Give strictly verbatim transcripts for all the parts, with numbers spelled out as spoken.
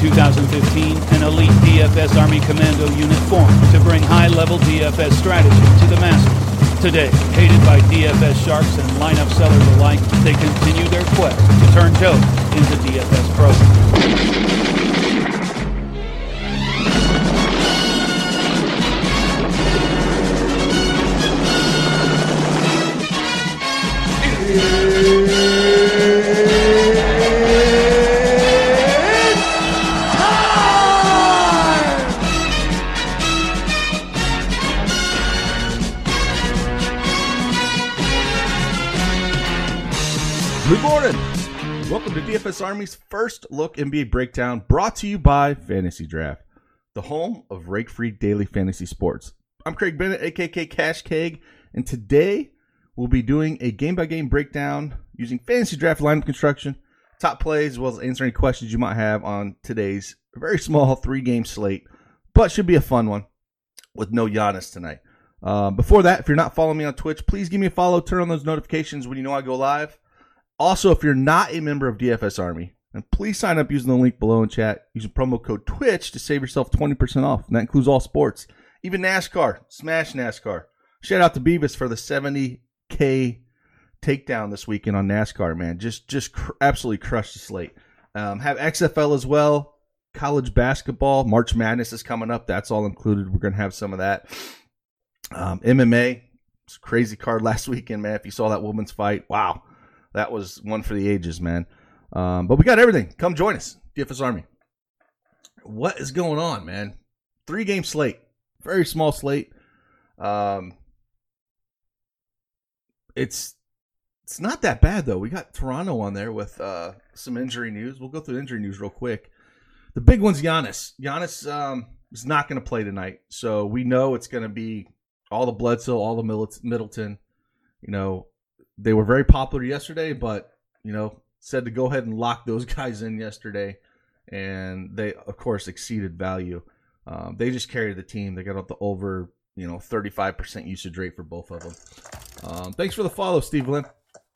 two thousand fifteen, an elite D F S Army Commando unit formed to bring high-level D F S strategy to the masses. Today, hated by D F S sharks and lineup sellers alike, they continue their quest to turn Joe into D F S pros. Good morning. Welcome to D F S Army's first look N B A breakdown, brought to you by Fantasy Draft, the home of rake-free daily fantasy sports. I'm Craig Bennett, aka Cash Keg, and today we'll be doing a game-by-game breakdown using Fantasy Draft lineup construction, top plays, as well as answer any questions you might have on today's very small three-game slate, but should be a fun one with no Giannis tonight. Uh, before that, if you're not following me on Twitch, please give me a follow, turn on those notifications when you know I go live. Also, if you're not a member of D F S Army, then please sign up using the link below in chat. Use promo code TWITCH to save yourself twenty percent off. And that includes all sports, even NASCAR. Smash NASCAR. Shout out to Beavis for the seventy K takedown this weekend on NASCAR, man. Just just cr- absolutely crushed the slate. Um, have X F L as well. College basketball. March Madness is coming up. That's all included. We're going to have some of that. Um, M M A. It's a crazy card last weekend, man. If you saw that women's fight, wow. That was one for the ages, man. Um, but we got everything. Come join us, D F S Army. What is going on, man? Three-game slate. Very small slate. Um, it's it's not that bad, though. We got Toronto on there with uh, some injury news. We'll go through the injury news real quick. The big one's Giannis. Giannis um, is not going to play tonight. So we know it's going to be all the Bledsoe, all the Middleton, you know. They were very popular yesterday, but, you know, said to go ahead and lock those guys in yesterday. And they, of course, exceeded value. Um, they just carried the team. They got up to over, you know, thirty-five percent usage rate for both of them. Um, thanks for the follow, Steve Lynn.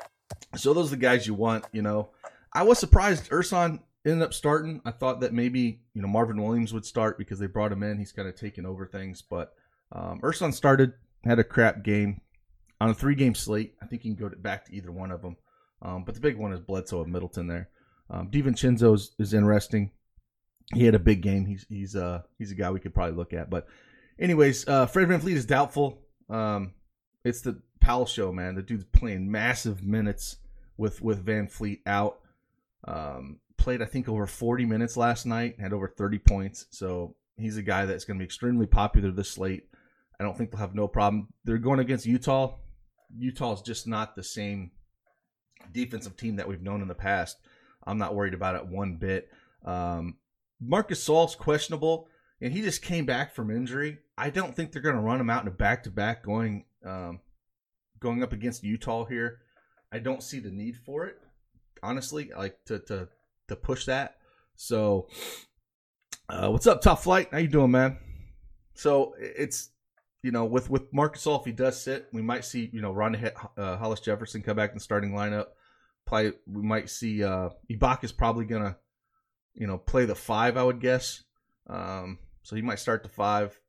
So those are the guys you want, you know. I was surprised Ersan ended up starting. I thought that maybe, you know, Marvin Williams would start because they brought him in. He's kind of taken over things. But um, Ersan started, had a crap game. On a three-game slate, I think you can go back to either one of them. Um, but the big one is Bledsoe and Middleton there. Um, DiVincenzo is, is interesting. He had a big game. He's he's uh he's a guy we could probably look at. But anyways, uh, Fred VanVleet is doubtful. Um, it's the Powell show, man. The dude's playing massive minutes with, with VanVleet out. Um, played, I think, over forty minutes last night. Had over thirty points. So he's a guy that's going to be extremely popular this slate. I don't think they'll have no problem. They're going against Utah. Utah is just not the same defensive team that we've known in the past. I'm not worried about it one bit. Um, Marcus Saul's questionable, and he just came back from injury. I don't think they're going to run him out in a back-to-back going um, going up against Utah here. I don't see the need for it, honestly, like to to to push that. So, uh, what's up, Top Flight? How you doing, man? So it's. You know, with, with Marcus Saul, if he does sit, we might see, you know, Ronda uh, Hollis Jefferson come back in the starting lineup. Play, we might see uh, Ibaka's probably going to, you know, play the five, I would guess. Um, so he might start the five.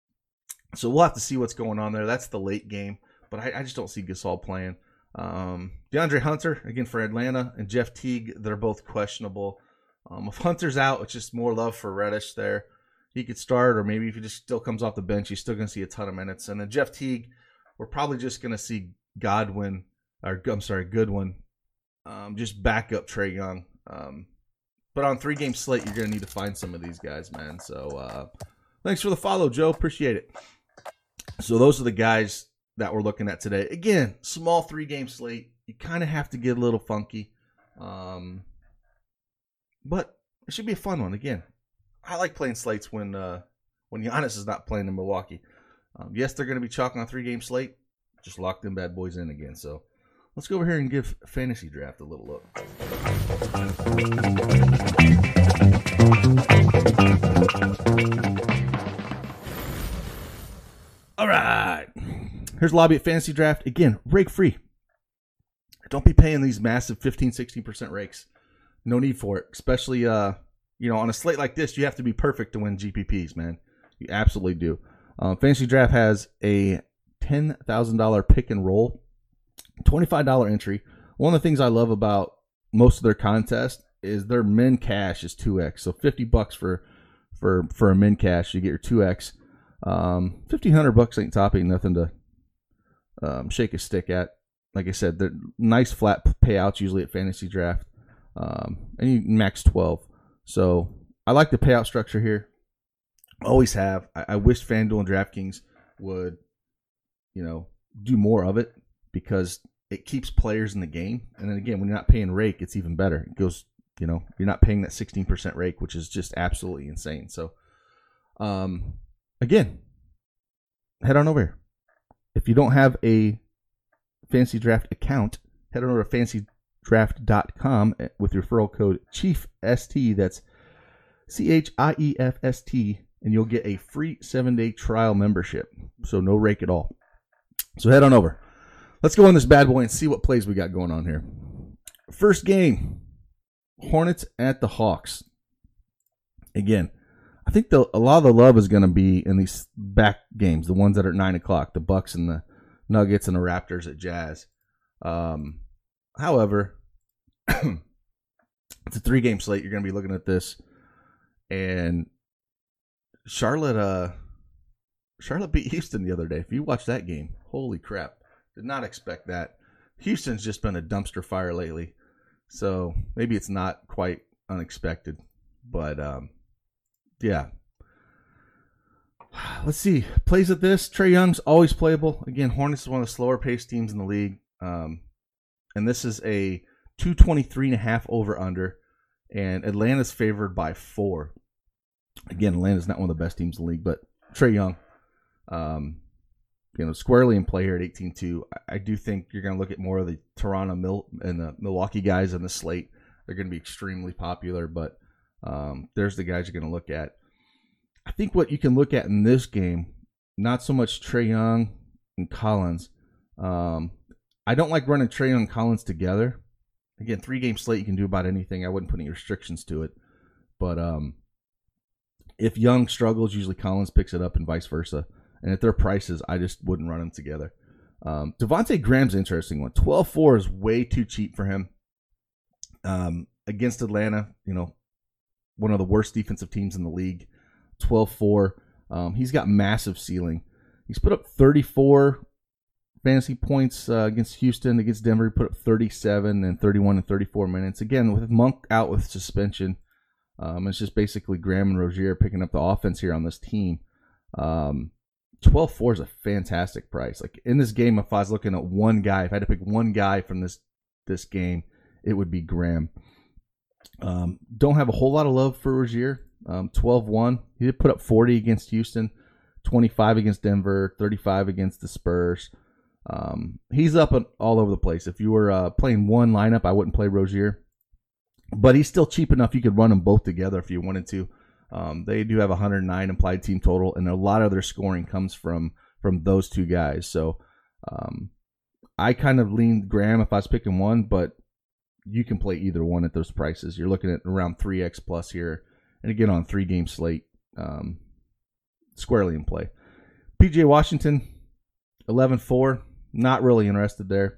So we'll have to see what's going on there. That's the late game. But I, I just don't see Gasol playing. Um, DeAndre Hunter, again, for Atlanta, and Jeff Teague, they're both questionable. Um, if Hunter's out, it's just more love for Reddish there. He could start, or maybe if he just still comes off the bench, he's still going to see a ton of minutes. And then Jeff Teague, we're probably just going to see Godwin, or I'm sorry, Goodwin, um, just back up Trae Young. Um, but on three-game slate, you're going to need to find some of these guys, man. So uh, thanks for the follow, Joe. Appreciate it. So those are the guys that we're looking at today. Again, small three-game slate. You kind of have to get a little funky. Um, but it should be a fun one. Again, I like playing slates when uh, when Giannis is not playing in Milwaukee. Um, yes, they're going to be chalking on three-game slate. Just lock them bad boys in again. So let's go over here and give Fantasy Draft a little look. All right. Here's lobby at Fantasy Draft. Again, rake free. Don't be paying these massive fifteen, sixteen percent rakes. No need for it. Especially uh, you know, on a slate like this, you have to be perfect to win G P Ps, man. You absolutely do. Um, Fantasy Draft has a ten thousand dollars pick and roll, twenty-five dollars entry. One of the things I love about most of their contests is their min cash is two X. So fifty bucks for for for a min cash, you get your two X. Um, fifteen hundred bucks ain't topping nothing to um, shake a stick at. Like I said, they're nice flat payouts usually at Fantasy Draft, um, and you max twelve. So I like the payout structure here. Always have. I, I wish FanDuel and DraftKings would, you know, do more of it because it keeps players in the game. And then again, when you're not paying rake, it's even better. It goes, you know, you're not paying that sixteen percent rake, which is just absolutely insane. So, um, again, head on over here. If you don't have a Fantasy Draft account, head on over to fantasy draft dot com with your referral code CHIEFST. That's C H I E F S T, and you'll get a free seven-day trial membership. So no rake at all. So head on over. Let's go on this bad boy and see what plays we got going on here. First game, Hornets at the Hawks. Again, I think the, a lot of the love is going to be in these back games, the ones that are at nine o'clock, the Bucks and the Nuggets and the Raptors at Jazz. Um, however, it's a three-game slate. You're going to be looking at this. And Charlotte uh, Charlotte beat Houston the other day. If you watch that game, holy crap. Did not expect that. Houston's just been a dumpster fire lately. So maybe it's not quite unexpected. But, um, yeah. Let's see. Plays at this. Trae Young's always playable. Again, Hornets is one of the slower paced teams in the league. Um, and this is a two twenty-three and a half over under. And Atlanta's favored by four. Again, Atlanta's not one of the best teams in the league, but Trae Young, um, you know, squarely in play here at eighteen two. I, I do think you're going to look at more of the Toronto Mil- and the Milwaukee guys on the slate. They're going to be extremely popular, but um, there's the guys you're going to look at. I think what you can look at in this game, not so much Trae Young and Collins. Um, I don't like running Trae Young and Collins together. Again, three-game slate, you can do about anything. I wouldn't put any restrictions to it. But um, if Young struggles, usually Collins picks it up and vice versa. And at their prices, I just wouldn't run them together. Um, Devontae Graham's an interesting one. twelve four is way too cheap for him. Um, against Atlanta, you know, one of the worst defensive teams in the league. twelve four. Um, he's got massive ceiling. He's put up thirty-four fantasy points uh, against Houston. Against Denver, he put up thirty-seven and thirty-one and thirty-four minutes. Again, with Monk out with suspension, um, it's just basically Graham and Rozier picking up the offense here on this team. Um, twelve four is a fantastic price. Like in this game, if I was looking at one guy, if I had to pick one guy from this this game, it would be Graham. Um, don't have a whole lot of love for Rozier. Um, twelve one. He did put up forty against Houston, twenty-five against Denver, thirty-five against the Spurs. Um, he's up all over the place. If you were uh, playing one lineup, I wouldn't play Rozier. But he's still cheap enough you could run them both together if you wanted to. Um, they do have one hundred nine implied team total, and a lot of their scoring comes from from those two guys. So um, I kind of leaned Graham if I was picking one, but you can play either one at those prices. You're looking at around three X plus here. And again, on three-game slate, um, squarely in play. P J Washington, eleven four. Not really interested there.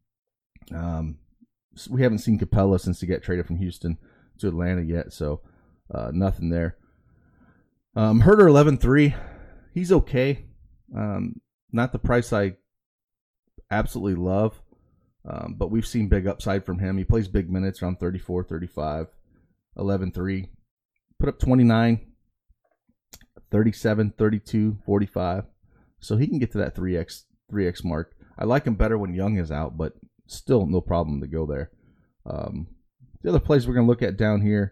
Um, we haven't seen Capella since he got traded from Houston to Atlanta yet, so uh, nothing there. Um, Herter, eleven three. He's okay. Um, not the price I absolutely love, um, but we've seen big upside from him. He plays big minutes around thirty-four, thirty-five, eleven three. Put up twenty-nine, thirty-seven, thirty-two, forty-five. So he can get to that three X three X mark. I like him better when Young is out, but still no problem to go there. Um, the other plays we're going to look at down here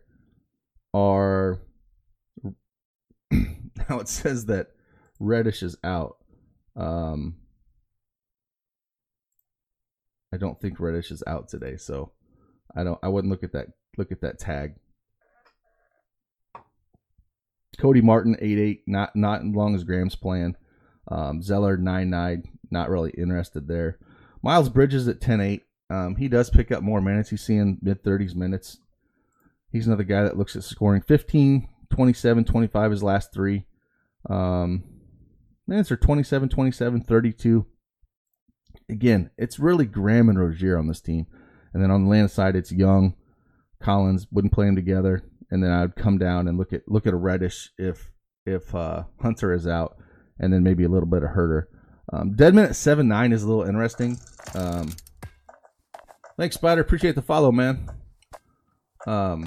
are now it says that Reddish is out. Um, I don't think Reddish is out today, so I don't. I wouldn't look at that. Look at that tag. Cody Martin, eight eight, not not as long as Graham's playing. Um, Zeller, nine nine, not really interested there. Miles Bridges at ten eight. Um, he does pick up more minutes. He's seeing mid thirties minutes. He's another guy that looks at scoring fifteen, twenty-seven, twenty-five his last three. Um, minutes are twenty-seven, twenty-seven, thirty-two. Again, it's really Graham and Rozier on this team. And then on the Atlanta side, it's Young, Collins, wouldn't play them together. And then I'd come down and look at look at a Reddish if if uh, Hunter is out, and then maybe a little bit of Herter. Um, Deadman at seven nine is a little interesting. Um, thanks, Spider. Appreciate the follow, man. Um,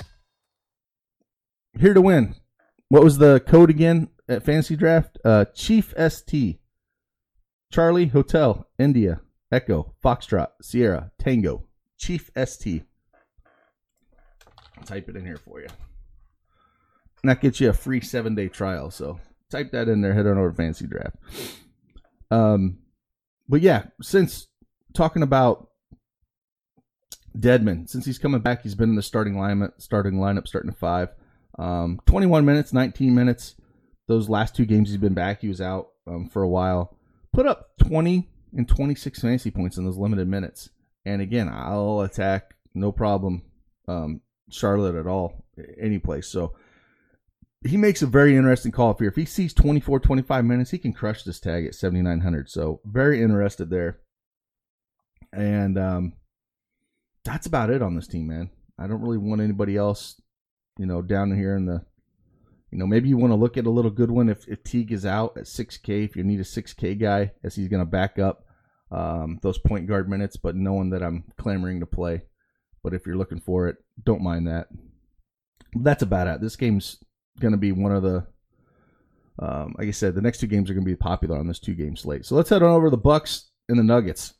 here to win. What was the code again at Fantasy Draft? Uh, Chief S T. Charlie, Hotel, India, Echo, Foxtrot, Sierra, Tango. Chief S T. I'll type it in here for you. And that gets you a free seven-day trial. So type that in there. Head on over to Fantasy Draft. Um, but yeah, since talking about Deadman, since he's coming back, he's been in the starting lineup, starting lineup, starting at five. Um, twenty-one minutes, nineteen minutes. Those last two games he's been back, he was out um, for a while. Put up twenty and twenty-six fantasy points in those limited minutes. And again, I'll attack, no problem, um, Charlotte at all, any place. So he makes a very interesting call here. If he sees twenty-four, twenty-five minutes, he can crush this tag at seventy-nine hundred. So very interested there. And um, that's about it on this team, man. I don't really want anybody else, you know, down here in the, you know, maybe you want to look at a little good one if, if Teague is out at six K, if you need a six K guy, as he's going to back up um, those point guard minutes, but knowing that I'm clamoring to play. But if you're looking for it, don't mind that. That's about it. This game's going to be one of the, um, like I said, the next two games are going to be popular on this two-game slate. So let's head on over to the Bucks and the Nuggets.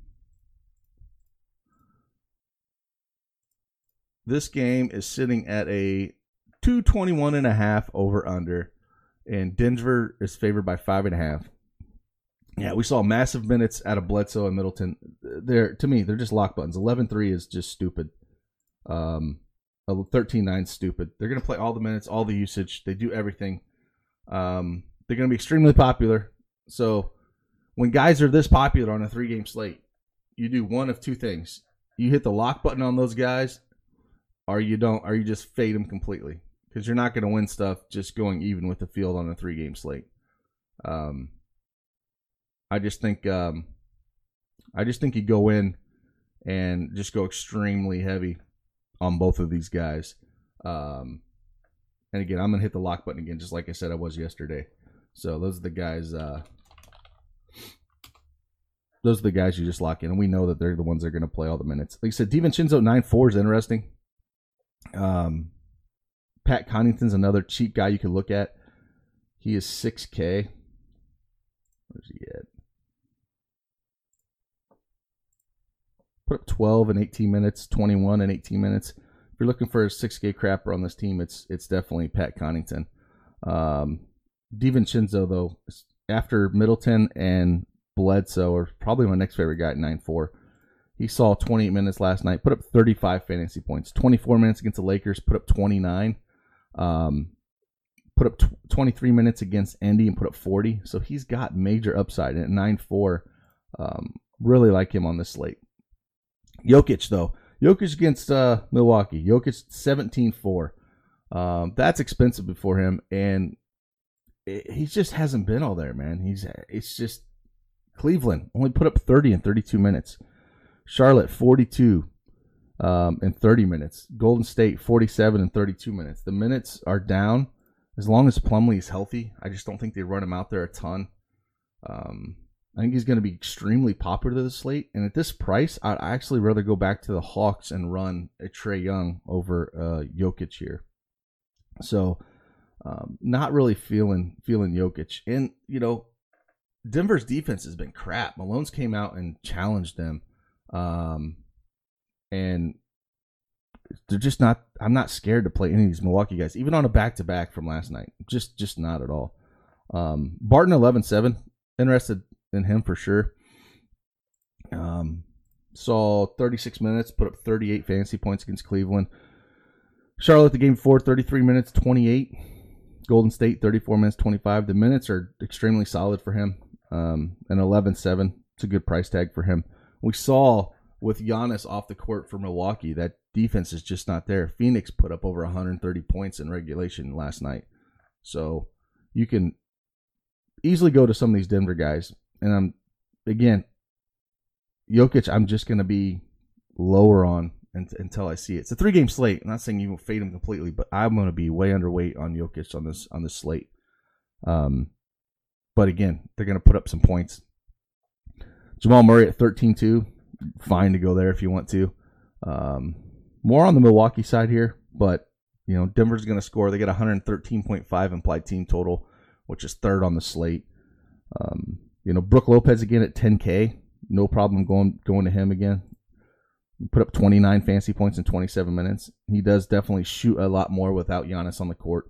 This game is sitting at a two twenty-one and a half over under, and Denver is favored by five and a half. Yeah, we saw massive minutes out of Bledsoe and Middleton. They're, to me, they're just lock buttons. eleven three is just stupid. Um, thirteen nine is stupid. They're going to play all the minutes, all the usage. They do everything. Um, they're going to be extremely popular. So when guys are this popular on a three-game slate, you do one of two things. You hit the lock button on those guys, or you don't, or you just fade them completely. Because you're not going to win stuff just going even with the field on a three-game slate. Um, I just think, um, I just think you go in and just go extremely heavy on both of these guys. Um, and again, I'm gonna hit the lock button again, just like I said I was yesterday. So those are the guys. Uh, those are the guys you just lock in, and we know that they're the ones that are gonna play all the minutes. Like I said, DiVincenzo nine four is interesting. Um. Pat Connaughton's another cheap guy you can look at. He is six K. Where's he at? Put up twelve and eighteen minutes, twenty-one and eighteen minutes. If you're looking for a six K crapper on this team, it's it's definitely Pat Connaughton. Um, DiVincenzo, though, after Middleton and Bledsoe, are probably my next favorite guy at nine four. He saw twenty-eight minutes last night, put up thirty-five fantasy points. twenty-four minutes against the Lakers, put up twenty-nine. Um, put up tw- twenty-three minutes against Indy and put up forty. So he's got major upside. And at nine four, um, really like him on this slate. Jokic, though. Jokic against uh, Milwaukee. Jokic seventeen four. Um, that's expensive for him. And it, he just hasn't been all there, man. He's It's just Cleveland only put up thirty in thirty-two minutes. Charlotte, forty-two um, in thirty minutes. Golden State, forty-seven in thirty-two minutes. The minutes are down as long as Plumlee is healthy. I just don't think they run him out there a ton. Um, I think he's going to be extremely popular to the slate. And at this price, I'd actually rather go back to the Hawks and run a Trae Young over uh, Jokic here. So, um, not really feeling feeling Jokic. And, you know, Denver's defense has been crap. Malone's came out and challenged them. Um, and they're just not, I'm not scared to play any of these Milwaukee guys, even on a back-to-back from last night. Just, just not at all. Um, Barton eleven seven, interested in him for sure. Um, saw thirty-six minutes, put up thirty-eight fantasy points against Cleveland. Charlotte, the game before, thirty-three minutes, twenty-eight. Golden State, thirty-four minutes, twenty-five. The minutes are extremely solid for him. Um, and eleven seven, it's a good price tag for him. We saw with Giannis off the court for Milwaukee, that defense is just not there. Phoenix put up over one hundred thirty points in regulation last night. So you can easily go to some of these Denver guys. And I'm, again, Jokic, I'm just going to be lower on until I see it. It's a three-game slate. I'm not saying you will fade him completely, but I'm going to be way underweight on Jokic on this on this slate. Um, but again, they're going to put up some points. Jamal Murray at thirteen two, fine to go there if you want to. Um, more on the Milwaukee side here, but you know Denver's going to score. They get one hundred thirteen point five implied team total, which is third on the slate. Um, you know Brook Lopez again at ten K, no problem going going to him again. Put up twenty-nine fantasy points in twenty-seven minutes. He does definitely shoot a lot more without Giannis on the court,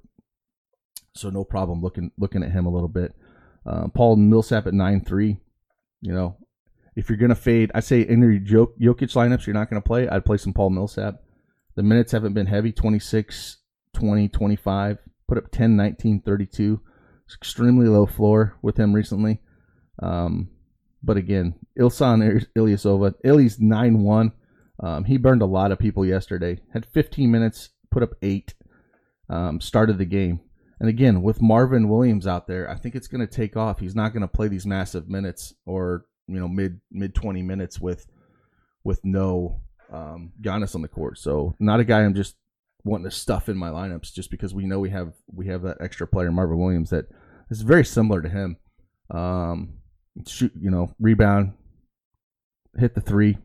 so no problem looking looking at him a little bit. Uh, Paul Millsap at nine three. You know, if you're gonna fade, I say in your Jokic lineups, you're not gonna play. I'd play some Paul Millsap. The minutes haven't been heavy. twenty-six, twenty, twenty-five. Put up ten, nineteen, thirty-two. It's extremely low floor with him recently. Um, but again, Ilsan Ilyasova. Illy's nine one. Um, he burned a lot of people yesterday. Had fifteen minutes, put up eight, um, started the game. And again, with Marvin Williams out there, I think it's going to take off. He's not going to play these massive minutes or you know mid mid twenty minutes with with no um, Giannis on the court. So not a guy I'm just wanting to stuff in my lineups just because we know we have we have that extra player Marvin Williams that is very similar to him. Um, shoot, you know, rebound, hit the three.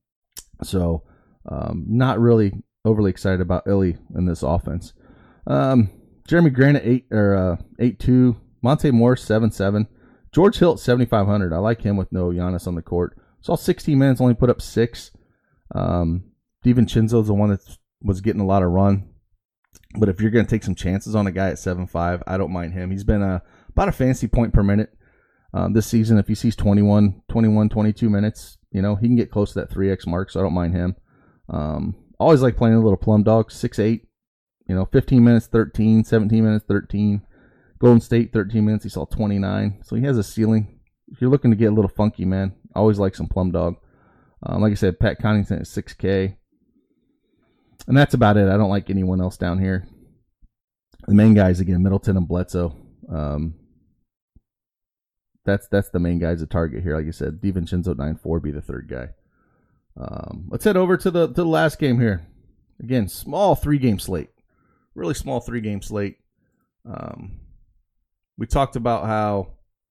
So, um, not really overly excited about Illy in this offense. Um, Jeremy Grant at eight or uh, eight two. Monte Morris seven seven. George Hill at seventy-five hundred. I like him with no Giannis on the court. Saw sixteen minutes, only put up six. Um, DiVincenzo's the one that was getting a lot of run. But if you're going to take some chances on a guy at seven five, I don't mind him. He's been uh, about a fantasy point per minute um, this season. If he sees twenty-one, twenty-one, twenty-two minutes, you know, he can get close to that three X mark, so I don't mind him. Um, always like playing a little plum dog, six eight, you know, fifteen minutes, thirteen, seventeen minutes, thirteen. Golden State, thirteen minutes, he saw twenty-nine. So he has a ceiling. If you're looking to get a little funky, man, I always like some plum dog. Um, like I said, Pat Connaughton at six K. And that's about it. I don't like anyone else down here. The main guys, again, Middleton and Bledsoe. Um, that's that's the main guys to target here. Like I said, DiVincenzo nine four be the third guy. Um, let's head over to the to the last game here. Again, small three-game slate. Really small three-game slate. Um, we talked about how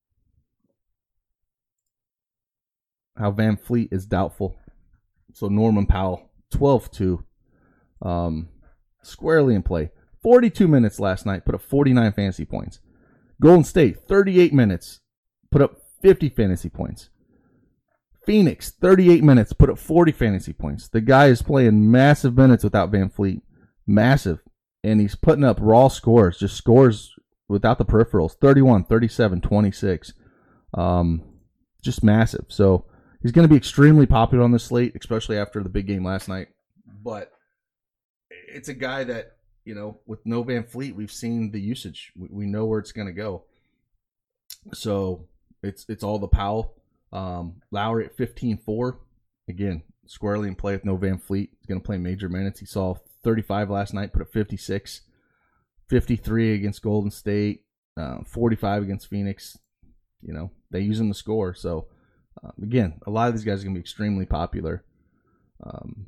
how Van Fleet is doubtful. So Norman Powell, twelve two. Um, squarely in play. forty-two minutes last night, put up forty-nine fantasy points. Golden State, thirty-eight minutes, put up fifty fantasy points. Phoenix, thirty-eight minutes, put up forty fantasy points. The guy is playing massive minutes without Van Fleet. Massive. And he's putting up raw scores, just scores without the peripherals. thirty-one, thirty-seven, twenty-six. Um, just massive. So he's going to be extremely popular on this slate, especially after the big game last night. But it's a guy that, you know, with no Van Fleet, we've seen the usage. We, we know where it's going to go. So it's it's all the Powell. Um, Lowry at fifteen four. Again, squarely in play with no Van Fleet. He's going to play major minutes. He saw thirty-five last night, put up fifty-six. fifty-three against Golden State. Uh, forty-five against Phoenix. You know, they use him to score. So, uh, again, a lot of these guys are going to be extremely popular. Um,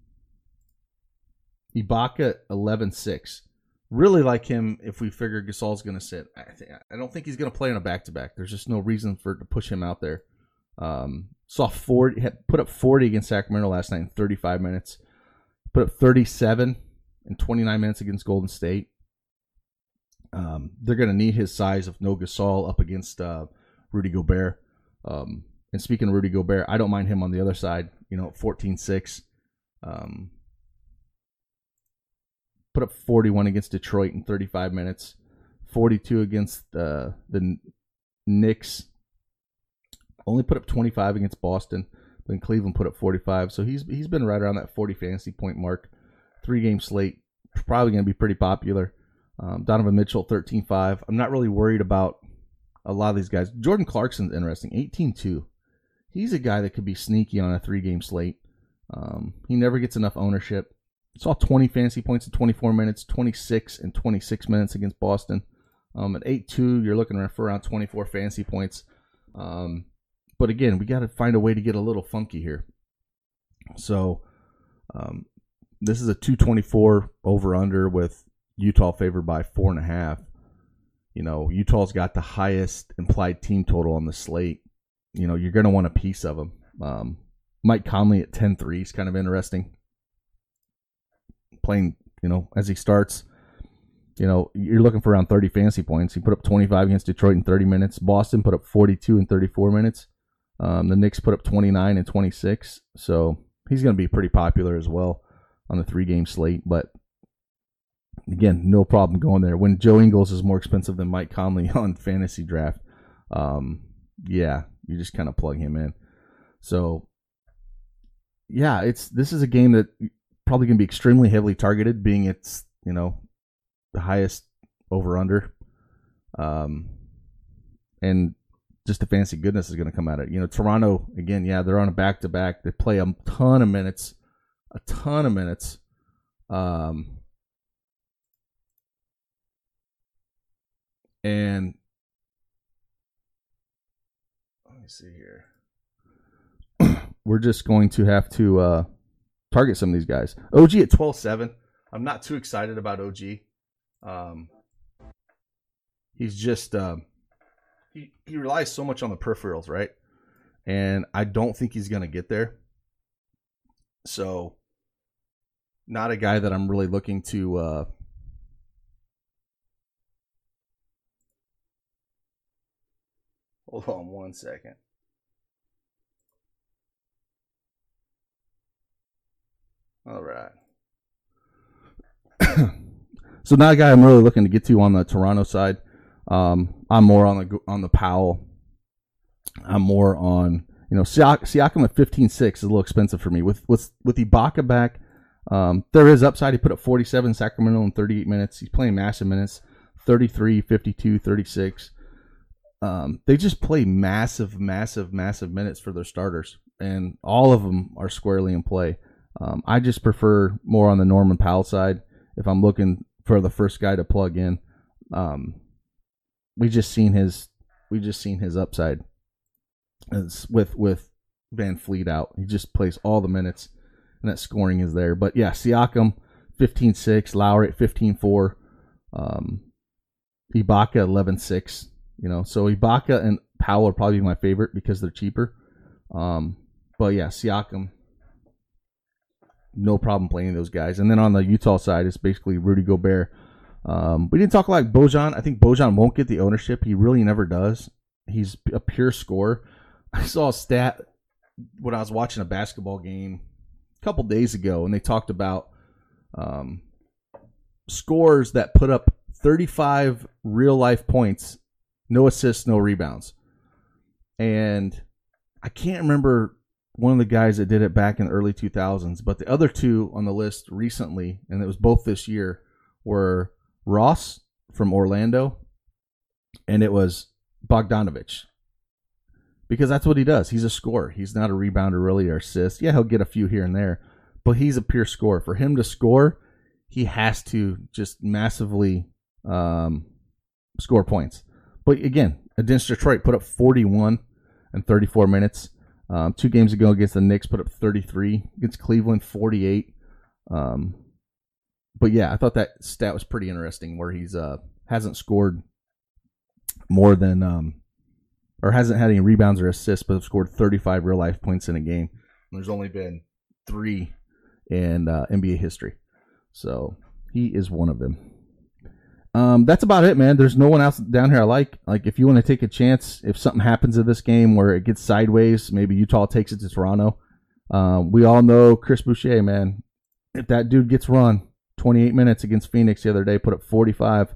Ibaka eleven six. Really like him if we figure Gasol's going to sit. I, th- I don't think he's going to play on a back-to-back. There's just no reason for to push him out there. Um, saw forty, had put up forty against Sacramento last night in thirty-five minutes. Put up thirty-seven in twenty-nine minutes against Golden State. Um, they're going to need his size of no Gasol up against uh, Rudy Gobert. Um, and speaking of Rudy Gobert, I don't mind him on the other side. You know, fourteen six. Um, put up forty-one against Detroit in thirty-five minutes. forty-two against uh, the Knicks. Only put up twenty-five against Boston. Then Cleveland put up forty-five. So he's he's been right around that forty fantasy point mark. Three-game slate. Probably going to be pretty popular. Um, Donovan Mitchell, thirteen five. I'm not really worried about a lot of these guys. Jordan Clarkson's interesting, eighteen two. He's a guy that could be sneaky on a three-game slate. Um, he never gets enough ownership. saw twenty fantasy points in twenty-four minutes, twenty-six and twenty-six minutes against Boston. Um, at eight two, you're looking for around twenty-four fantasy points. Um, but again, we got to find a way to get a little funky here. So um, this is a two twenty-four over-under with Utah favored by four and a half. You know, Utah's got the highest implied team total on the slate. You know, you're going to want a piece of them. Um, Mike Conley at ten three is kind of interesting. Playing, you know, as he starts, you know, you're looking for around thirty fantasy points. He put up twenty-five against Detroit in thirty minutes. Boston put up forty-two in thirty-four minutes. Um, the Knicks put up twenty-nine and twenty-six. So he's going to be pretty popular as well on the three-game slate. But again, no problem going there. When Joe Ingles is more expensive than Mike Conley on fantasy draft, um, yeah, you just kind of plug him in. So, yeah, it's this is a game that probably going to be extremely heavily targeted, being it's, you know, the highest over-under. Um, and just the fantasy goodness is going to come at it. You know, Toronto, again, yeah, they're on a back-to-back. They play a ton of minutes, a ton of minutes. Um, and let me see here. We're just going to have to uh, target some of these guys. O G at twelve seven. I'm not too excited about O G. Um, he's just uh, he he relies so much on the peripherals, right? And I don't think he's going to get there. So, not a guy that I'm really looking to. Uh, hold on one second. All right. So not a guy I'm really looking to get to on the Toronto side. Um, I'm more on the on the Powell. I'm more on, you know, Siak- Siakam at fifteen six is a little expensive for me. With with with Ibaka back, um, there is upside. He put up forty-seven in Sacramento in thirty-eight minutes. He's playing massive minutes, thirty-three, fifty-two, thirty-six. Um, they just play massive, massive, massive minutes for their starters, and all of them are squarely in play. Um, I just prefer more on the Norman Powell side if I'm looking for the first guy to plug in. Um, we just seen his we just seen his upside it's with with Van Fleet out. He just plays all the minutes, and that scoring is there. But yeah, Siakam fifteen six, Lowry at fifteen four, um, Ibaka eleven six. You know, so Ibaka and Powell are probably my favorite because they're cheaper. Um, but yeah, Siakam, no problem playing those guys. And then on the Utah side, it's basically Rudy Gobert. Um, we didn't talk like Bojan. I think Bojan won't get the ownership. He really never does. He's a pure scorer. I saw a stat when I was watching a basketball game a couple days ago, and they talked about um, scorers that put up thirty-five real-life points, no assists, no rebounds. And I can't remember one of the guys that did it back in the early two thousands, but the other two on the list recently, and it was both this year, were Ross from Orlando, and it was Bogdanovich. Because that's what he does. He's a scorer. He's not a rebounder really or assist. Yeah, he'll get a few here and there, but he's a pure scorer. For him to score, he has to just massively um, score points. But again, against Detroit, put up forty-one in thirty-four minutes. Um, two games ago against the Knicks, put up thirty-three. Against Cleveland, forty-eight. Um, but yeah, I thought that stat was pretty interesting, where he's uh, hasn't scored more than um, or hasn't had any rebounds or assists, but have scored thirty-five real life points in a game. And there's only been three in uh, N B A history, so he is one of them. Um, that's about it, man. There's no one else down here I like. Like, if you want to take a chance, if something happens in this game where it gets sideways, maybe Utah takes it to Toronto. Um, we all know Chris Boucher, man. If that dude gets run, twenty-eight minutes against Phoenix the other day, put up forty-five.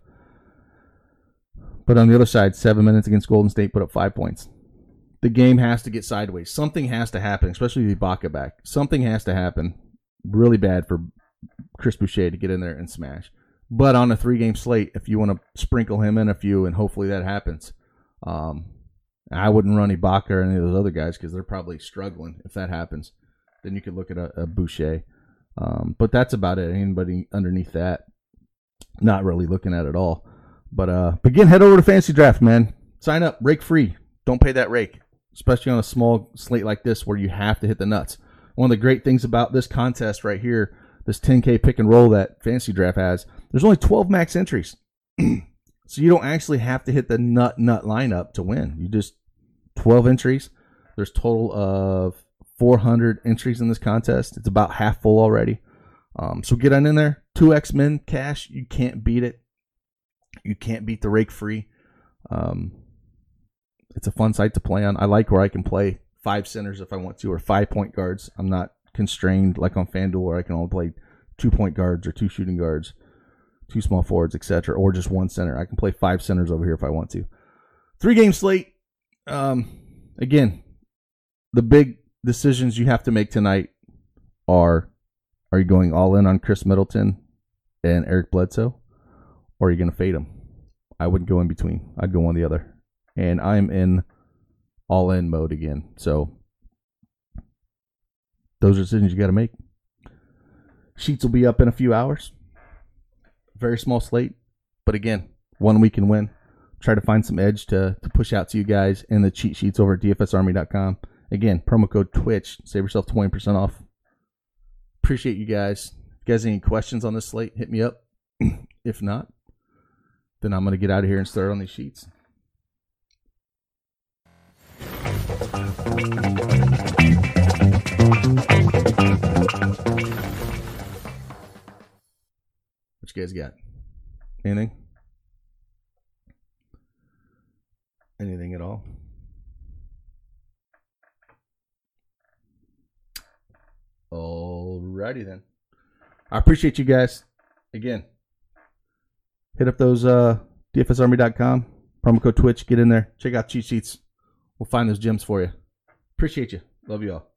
But on the other side, seven minutes against Golden State, put up five points. The game has to get sideways. Something has to happen, especially with Ibaka back. Something has to happen really bad for Chris Boucher to get in there and smash. But on a three-game slate, if you want to sprinkle him in a few, and hopefully that happens, um, I wouldn't run Ibaka or any of those other guys because they're probably struggling if that happens. Then you could look at a, a Boucher. Um, but that's about it. Anybody underneath that, not really looking at it all. But uh, again, head over to Fantasy Draft, man. Sign up, rake free. Don't pay that rake, especially on a small slate like this where you have to hit the nuts. One of the great things about this contest right here, this ten K pick and roll that Fantasy Draft has, there's only twelve max entries. So you don't actually have to hit the nut nut lineup to win. You just twelve entries. There's total of four hundred entries in this contest. It's about half full already. Um, so get on in there. two X min cash. You can't beat it. You can't beat the rake free. Um, it's a fun site to play on. I like where I can play five centers if I want to, or five point guards. I'm not constrained like on FanDuel where I can only play two point guards or two shooting guards, two small forwards, et cetera, or just one center. I can play five centers over here if I want to. Three game slate. Um, again, the big decisions you have to make tonight are: are you going all in on Chris Middleton and Eric Bledsoe, or are you going to fade them? I wouldn't go in between. I'd go one or the other. And I'm in all in mode again. So those are decisions you got to make. Sheets will be up in a few hours. Very small slate. But again, one we can win. Try to find some edge to, to push out to you guys in the cheat sheets over at D F S Army dot com. Again, promo code Twitch. Save yourself twenty percent off. Appreciate you guys. If you guys have any questions on this slate, hit me up. If not, then I'm going to get out of here and start on these sheets. What you guys got? Anything? Anything at all? Alrighty then. I appreciate you guys. Again, hit up those uh, D F S Army dot com. Promo code Twitch. Get in there. Check out cheat sheets. We'll find those gems for you. Appreciate you. Love you all.